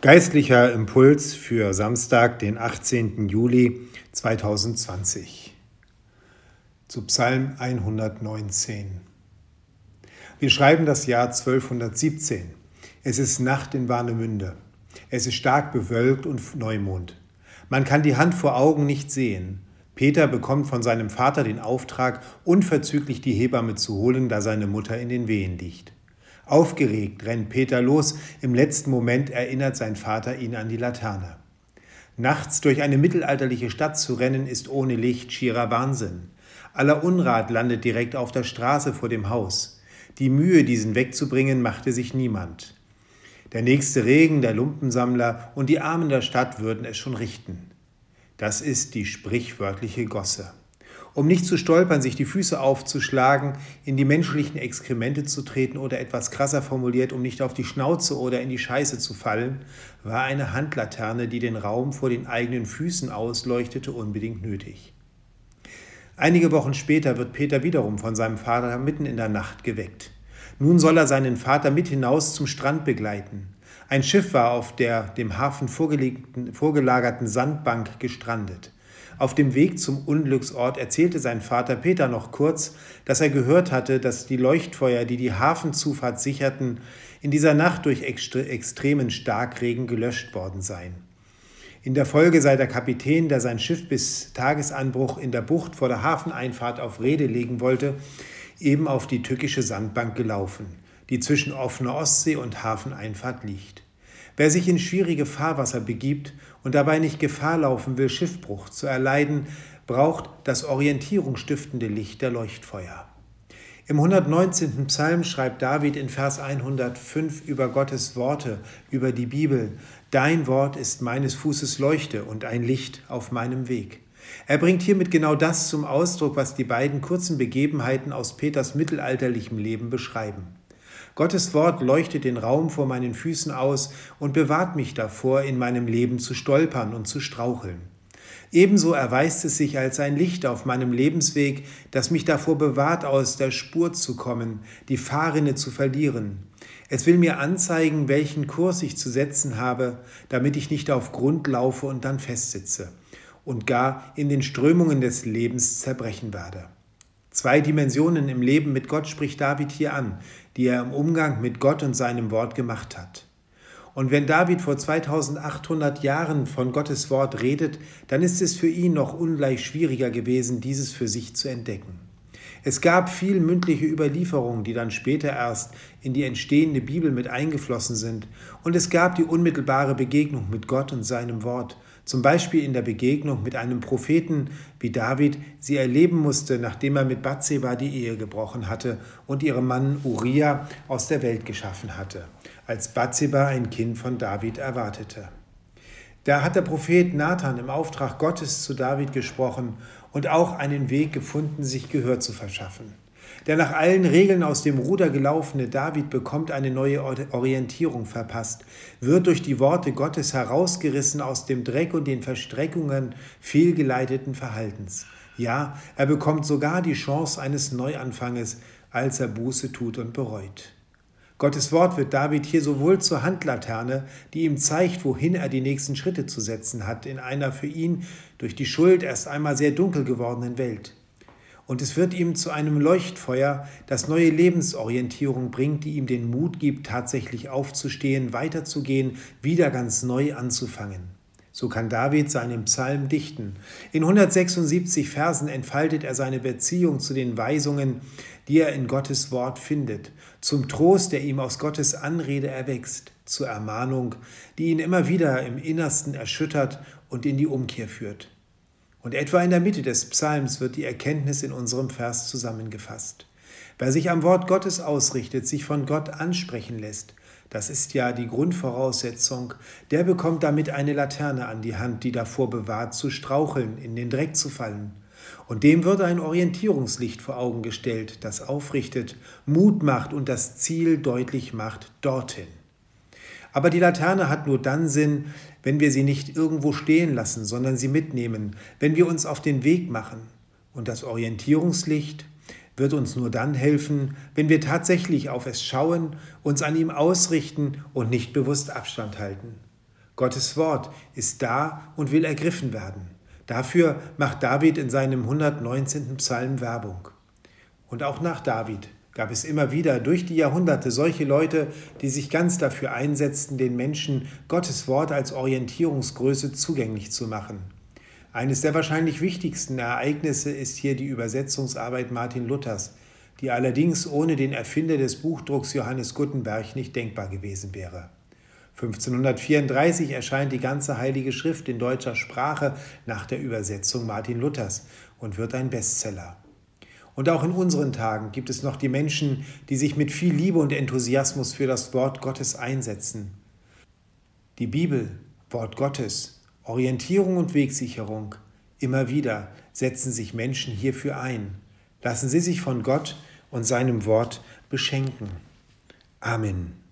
Geistlicher Impuls für Samstag, den 18. Juli 2020. Zu Psalm 119. Wir schreiben das Jahr 1217. Es ist Nacht in Warnemünde. Es ist stark bewölkt und Neumond. Man kann die Hand vor Augen nicht sehen. Peter bekommt von seinem Vater den Auftrag, unverzüglich die Hebamme zu holen, da seine Mutter in den Wehen liegt. Aufgeregt rennt Peter los, im letzten Moment erinnert sein Vater ihn an die Laterne. Nachts durch eine mittelalterliche Stadt zu rennen, ist ohne Licht schierer Wahnsinn. Aller Unrat landet direkt auf der Straße vor dem Haus. Die Mühe, diesen wegzubringen, machte sich niemand. Der nächste Regen, der Lumpensammler und die Armen der Stadt würden es schon richten. Das ist die sprichwörtliche Gosse. Um nicht zu stolpern, sich die Füße aufzuschlagen, in die menschlichen Exkremente zu treten oder etwas krasser formuliert, um nicht auf die Schnauze oder in die Scheiße zu fallen, war eine Handlaterne, die den Raum vor den eigenen Füßen ausleuchtete, unbedingt nötig. Einige Wochen später wird Peter wiederum von seinem Vater mitten in der Nacht geweckt. Nun soll er seinen Vater mit hinaus zum Strand begleiten. Ein Schiff war auf der dem Hafen vorgelagerten Sandbank gestrandet. Auf dem Weg zum Unglücksort erzählte sein Vater Peter noch kurz, dass er gehört hatte, dass die Leuchtfeuer, die die Hafenzufahrt sicherten, in dieser Nacht durch extremen Starkregen gelöscht worden seien. In der Folge sei der Kapitän, der sein Schiff bis Tagesanbruch in der Bucht vor der Hafeneinfahrt auf Rede legen wollte, eben auf die tückische Sandbank gelaufen, die zwischen offener Ostsee und Hafeneinfahrt liegt. Wer sich in schwierige Fahrwasser begibt und dabei nicht Gefahr laufen will, Schiffbruch zu erleiden, braucht das orientierungsstiftende Licht der Leuchtfeuer. Im 119. Psalm schreibt David in Vers 105 über Gottes Worte, über die Bibel: Dein Wort ist meines Fußes Leuchte und ein Licht auf meinem Weg. Er bringt hiermit genau das zum Ausdruck, was die beiden kurzen Begebenheiten aus Peters mittelalterlichem Leben beschreiben. Gottes Wort leuchtet den Raum vor meinen Füßen aus und bewahrt mich davor, in meinem Leben zu stolpern und zu straucheln. Ebenso erweist es sich als ein Licht auf meinem Lebensweg, das mich davor bewahrt, aus der Spur zu kommen, die Fahrrinne zu verlieren. Es will mir anzeigen, welchen Kurs ich zu setzen habe, damit ich nicht auf Grund laufe und dann festsitze und gar in den Strömungen des Lebens zerbrechen werde. 2 Dimensionen im Leben mit Gott spricht David hier an, die er im Umgang mit Gott und seinem Wort gemacht hat. Und wenn David vor 2800 Jahren von Gottes Wort redet, dann ist es für ihn noch ungleich schwieriger gewesen, dieses für sich zu entdecken. Es gab viel mündliche Überlieferungen, die dann später erst in die entstehende Bibel mit eingeflossen sind. Und es gab die unmittelbare Begegnung mit Gott und seinem Wort, zum Beispiel in der Begegnung mit einem Propheten, wie David sie erleben musste, nachdem er mit Bathseba die Ehe gebrochen hatte und ihrem Mann Uria aus der Welt geschaffen hatte, als Bathseba ein Kind von David erwartete. Da hat der Prophet Nathan im Auftrag Gottes zu David gesprochen und auch einen Weg gefunden, sich Gehör zu verschaffen. Der nach allen Regeln aus dem Ruder gelaufene David bekommt eine neue Orientierung verpasst, wird durch die Worte Gottes herausgerissen aus dem Dreck und den Verstrickungen fehlgeleiteten Verhaltens. Ja, er bekommt sogar die Chance eines Neuanfanges, als er Buße tut und bereut. Gottes Wort wird David hier sowohl zur Handlaterne, die ihm zeigt, wohin er die nächsten Schritte zu setzen hat, in einer für ihn durch die Schuld erst einmal sehr dunkel gewordenen Welt. Und es wird ihm zu einem Leuchtfeuer, das neue Lebensorientierung bringt, die ihm den Mut gibt, tatsächlich aufzustehen, weiterzugehen, wieder ganz neu anzufangen. So kann David seinen Psalm dichten. In 176 Versen entfaltet er seine Beziehung zu den Weisungen, die er in Gottes Wort findet, zum Trost, der ihm aus Gottes Anrede erwächst, zur Ermahnung, die ihn immer wieder im Innersten erschüttert und in die Umkehr führt. Und etwa in der Mitte des Psalms wird die Erkenntnis in unserem Vers zusammengefasst. Wer sich am Wort Gottes ausrichtet, sich von Gott ansprechen lässt, das ist ja die Grundvoraussetzung, der bekommt damit eine Laterne an die Hand, die davor bewahrt, zu straucheln, in den Dreck zu fallen. Und dem wird ein Orientierungslicht vor Augen gestellt, das aufrichtet, Mut macht und das Ziel deutlich macht, dorthin. Aber die Laterne hat nur dann Sinn, wenn wir sie nicht irgendwo stehen lassen, sondern sie mitnehmen, wenn wir uns auf den Weg machen. Und das Orientierungslicht wird uns nur dann helfen, wenn wir tatsächlich auf es schauen, uns an ihm ausrichten und nicht bewusst Abstand halten. Gottes Wort ist da und will ergriffen werden. Dafür macht David in seinem 119. Psalm Werbung. Und auch nach David gab es immer wieder durch die Jahrhunderte solche Leute, die sich ganz dafür einsetzten, den Menschen Gottes Wort als Orientierungsgröße zugänglich zu machen. Eines der wahrscheinlich wichtigsten Ereignisse ist hier die Übersetzungsarbeit Martin Luthers, die allerdings ohne den Erfinder des Buchdrucks Johannes Gutenberg nicht denkbar gewesen wäre. 1534 erscheint die ganze Heilige Schrift in deutscher Sprache nach der Übersetzung Martin Luthers und wird ein Bestseller. Und auch in unseren Tagen gibt es noch die Menschen, die sich mit viel Liebe und Enthusiasmus für das Wort Gottes einsetzen. Die Bibel, Wort Gottes, Orientierung und Wegsicherung, immer wieder setzen sich Menschen hierfür ein. Lassen Sie sich von Gott und seinem Wort beschenken. Amen.